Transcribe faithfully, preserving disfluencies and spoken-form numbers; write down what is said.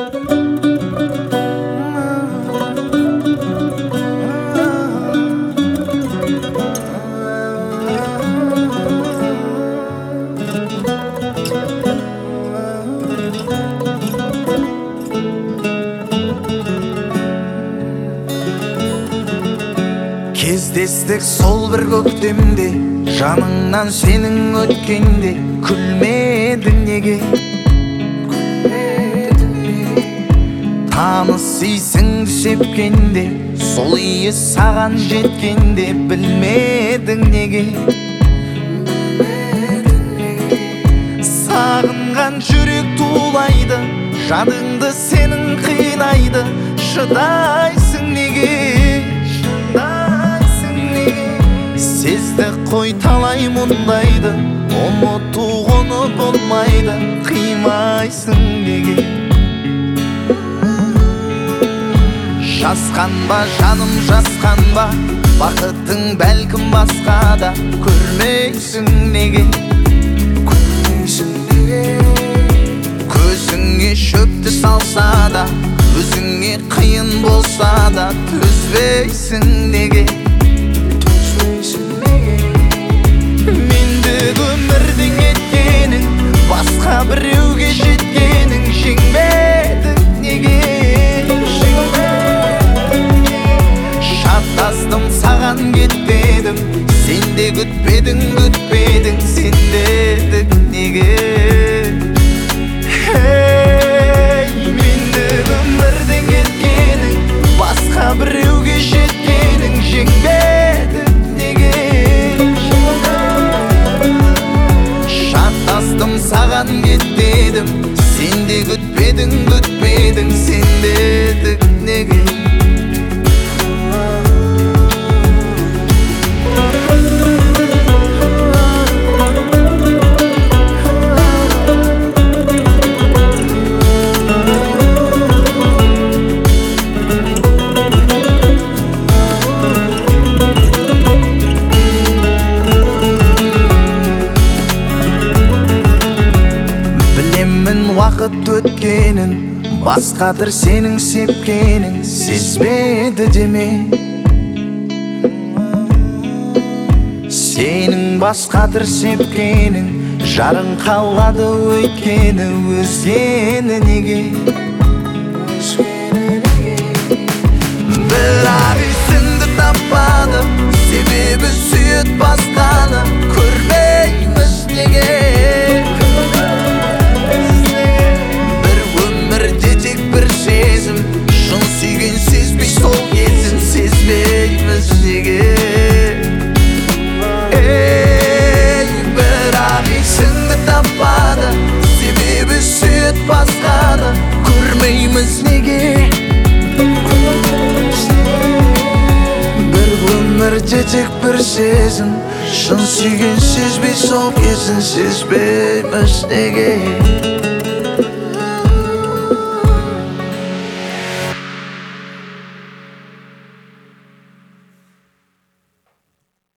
Кездестік сол бір көктемде, жаныңнан сенің өткенде күлмедің неге? Таныс исіңді сепкенде, сол иі саған жеткенде білмедің неге? Сағынған жүрек тулайды, жадыңды сенің қинайды, шыдайсың неге? Сезді қой талай мұндайды, ұмыту оны болмайды, қимайсың неге? Жасқанба жаным жасқанба, бақытың бәлкім басқада, көрмейсің неге? Көзіңе шөпті салса да, өзіңе қиын болса да, төзбейсің неге? Мендік өмірдің еткенің, басқа біреуге жеткенің, жеңбедің неге? Шаттастым саған кетпедім, сен де күтпедің, күтпедің, сендедік неге? Мендік өмірдің еткенің, басқа біреуге жеткенің, жеңбедің неге? Шаттастым саған кетпедім, сен де күтпедің, күтпедің, сендедік неге? Уақыт өткенін, басқадыр сенің сепкенің, сезбеді деме? Сенің басқадыр сепкенің, жарың қалады өйткені, өзгені неге? Бірақ есіңді таппады, себебі сүйет басқаны, көрмейміз неге? Шын сүйген сезбей сол кезін, сезбейміз неге? Ей, бірақ есіңді таппады, себебі сүйет басқаны, көрмейміз неге? Бір өмірде тек бір сезім, шын сүйген сезбей сол кезін, сезбейміз неге?